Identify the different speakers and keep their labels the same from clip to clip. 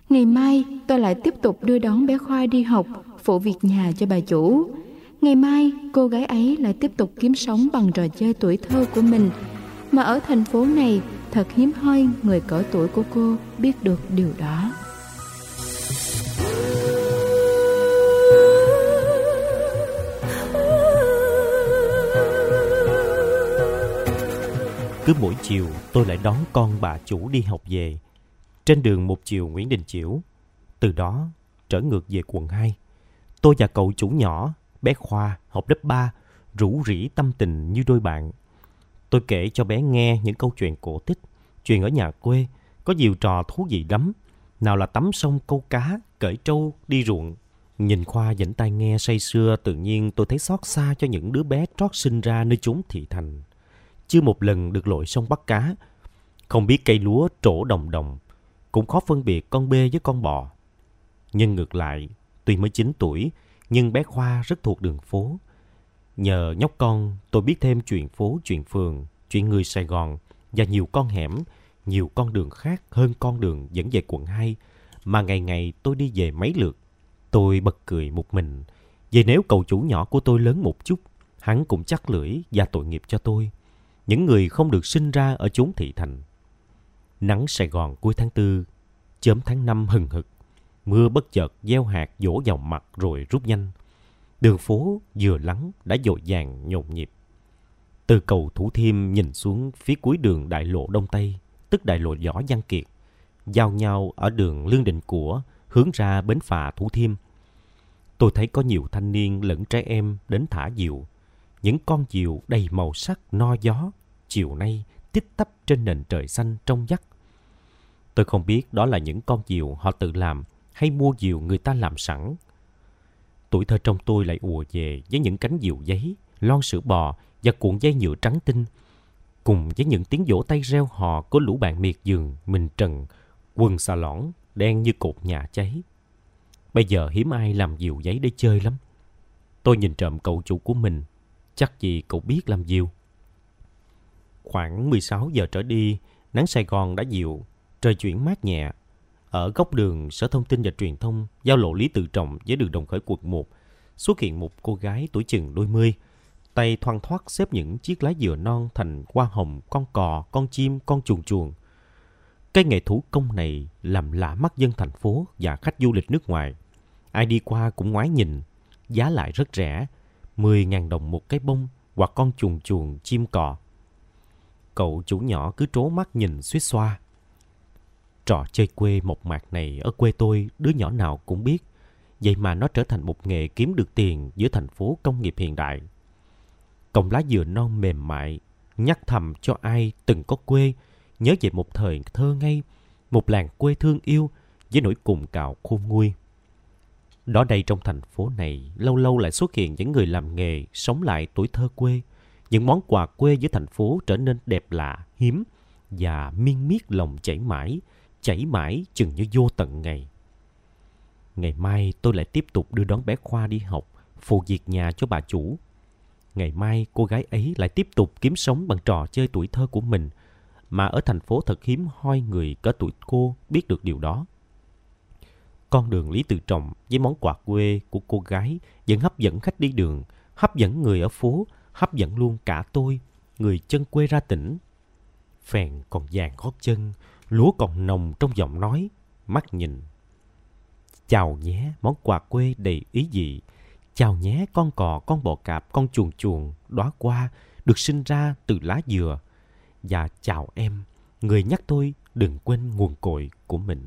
Speaker 1: Ngày mai tôi lại tiếp tục đưa đón bé Khoa đi học, phụ việc nhà cho bà chủ. Ngày mai cô gái ấy lại tiếp tục kiếm sống bằng trò chơi tuổi thơ của mình. Mà ở thành phố này thật hiếm hoi người cỡ tuổi của cô biết được điều đó.
Speaker 2: Cứ mỗi chiều tôi lại đón con bà chủ đi học về. Trên đường một chiều Nguyễn Đình Chiểu. Từ đó trở ngược về quận 2. Tôi và cậu chủ nhỏ, bé Khoa, học lớp 3, rủ rỉ tâm tình như đôi bạn. Tôi kể cho bé nghe những câu chuyện cổ tích, chuyện ở nhà quê, có nhiều trò thú vị lắm. Nào là tắm sông câu cá, cởi trâu, đi ruộng. Nhìn Khoa dõng tai nghe say sưa, tự nhiên tôi thấy xót xa cho những đứa bé trót sinh ra nơi chốn thị thành. Chưa một lần được lội sông bắt cá, không biết cây lúa trổ đồng đồng, cũng khó phân biệt con bê với con bò. Nhưng ngược lại, tuy mới 9 tuổi, nhưng bé Khoa rất thuộc đường phố. Nhờ nhóc con, tôi biết thêm chuyện phố, chuyện phường, chuyện người Sài Gòn và nhiều con hẻm, nhiều con đường khác hơn con đường dẫn về quận 2 mà ngày ngày tôi đi về mấy lượt. Tôi bật cười một mình, vì nếu cậu chủ nhỏ của tôi lớn một chút, hắn cũng chắc lưỡi và tội nghiệp cho tôi, những người không được sinh ra ở chốn thị thành. Nắng Sài Gòn cuối tháng 4, chớm tháng 5 hừng hực, mưa bất chợt gieo hạt dỗ vào mặt rồi rút nhanh. Đường phố vừa lắng đã dội vàng nhộn nhịp. Từ cầu Thủ Thiêm nhìn xuống phía cuối đường đại lộ Đông Tây, tức đại lộ Võ Văn Kiệt, giao nhau ở đường Lương Định Của hướng ra bến phà Thủ Thiêm. Tôi thấy có nhiều thanh niên lẫn trẻ em đến thả diều. Những con diều đầy màu sắc no gió, chiều nay tít tắp trên nền trời xanh trong vắt. Tôi không biết đó là những con diều họ tự làm hay mua diều người ta làm sẵn. Tuổi thơ trong tôi lại ùa về với những cánh diều giấy, lon sữa bò và cuộn dây nhựa trắng tinh, cùng với những tiếng vỗ tay reo hò của lũ bạn miệt vườn, mình trần, quần xà lõn, đen như cột nhà cháy. Bây giờ hiếm ai làm diều giấy để chơi lắm. Tôi nhìn trộm cậu chủ của mình, chắc gì cậu biết làm diều. Khoảng 16 giờ trở đi, nắng Sài Gòn đã dịu, trời chuyển mát nhẹ. Ở góc đường Sở Thông tin và Truyền thông, giao lộ Lý Tự Trọng với đường Đồng Khởi quận 1, xuất hiện một cô gái tuổi chừng đôi mươi, tay thoăn thoắt xếp những chiếc lá dừa non thành hoa hồng, con cò, con chim, con chuồn chuồn. Cái nghệ thủ công này làm lạ mắt dân thành phố và khách du lịch nước ngoài. Ai đi qua cũng ngoái nhìn, giá lại rất rẻ, 10.000 đồng một cái bông hoặc con chuồn chuồn chim cò. Cậu chủ nhỏ cứ trố mắt nhìn suýt xoa. Trò chơi quê mộc mạc này ở quê tôi đứa nhỏ nào cũng biết. Vậy mà nó trở thành một nghề kiếm được tiền giữa thành phố công nghiệp hiện đại. Cọng lá dừa non mềm mại nhắc thầm cho ai từng có quê nhớ về một thời thơ ngây, một làng quê thương yêu với nỗi cồn cào khôn nguôi. Đó đây trong thành phố này lâu lâu lại xuất hiện những người làm nghề sống lại tuổi thơ quê. Những món quà quê với thành phố trở nên đẹp lạ, hiếm và miên miết lòng chảy mãi chừng như vô tận ngày. Ngày mai tôi lại tiếp tục đưa đón bé Khoa đi học, phụ việc nhà cho bà chủ. Ngày mai cô gái ấy lại tiếp tục kiếm sống bằng trò chơi tuổi thơ của mình, mà ở thành phố thật hiếm hoi người cỡ tuổi cô biết được điều đó. Con đường Lý Tự Trọng với món quà quê của cô gái vẫn hấp dẫn khách đi đường, hấp dẫn người ở phố, hấp dẫn luôn cả tôi, người chân quê ra tỉnh. Phèn còn vàng gót chân, lúa còn nồng trong giọng nói, mắt nhìn. Chào nhé món quà quê đầy ý vị. Chào nhé con cò, con bò cạp, con chuồn chuồn, đóa hoa được sinh ra từ lá dừa. Và chào em, người nhắc tôi đừng quên nguồn cội của mình.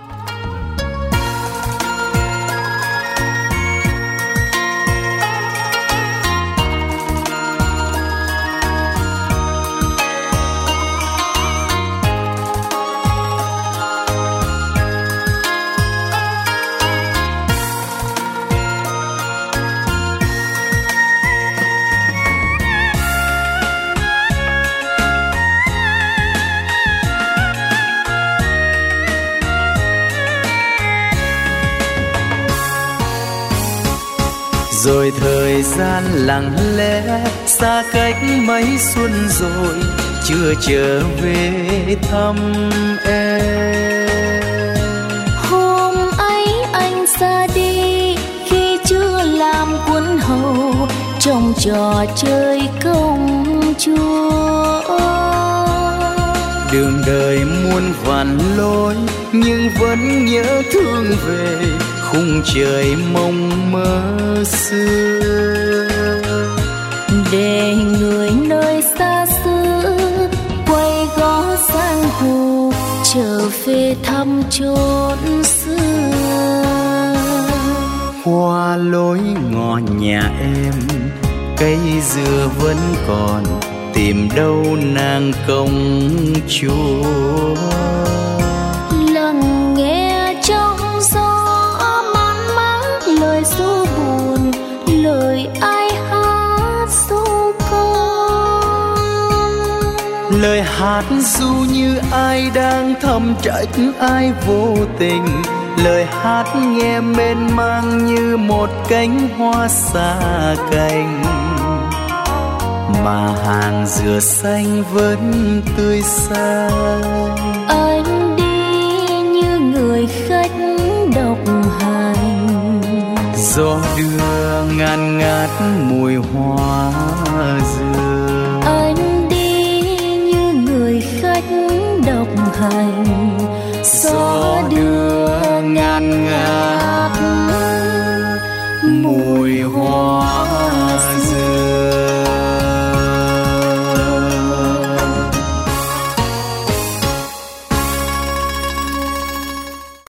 Speaker 3: Rồi thời gian lặng lẽ xa cách mấy xuân rồi, chưa trở về thăm em.
Speaker 4: trong trò chơi công chúa.
Speaker 3: Đường đời muôn vàn lối nhưng vẫn nhớ thương về khung trời mộng mơ xưa.
Speaker 4: Để người nơi xa xứ quay gó sang hồ trở về thăm chốn xưa.
Speaker 3: Qua lối ngõ nhà em cây dừa vẫn còn, tìm đâu nàng công chúa.
Speaker 4: Lắng nghe trong gió man mác lời ru buồn, lời ai hát ru con.
Speaker 3: Lời hát ru như ai đang thầm trách ai vô tình, lời hát nghe mênh mang như một cánh hoa xa cành, mà hàng dừa xanh vẫn tươi xanh.
Speaker 4: Anh đi như người khách độc hành,
Speaker 3: gió đưa ngàn ngát mùi hoa dừa.
Speaker 4: Anh đi như người khách độc hành,
Speaker 3: gió đưa ngàn ngát mùi hoa dừa.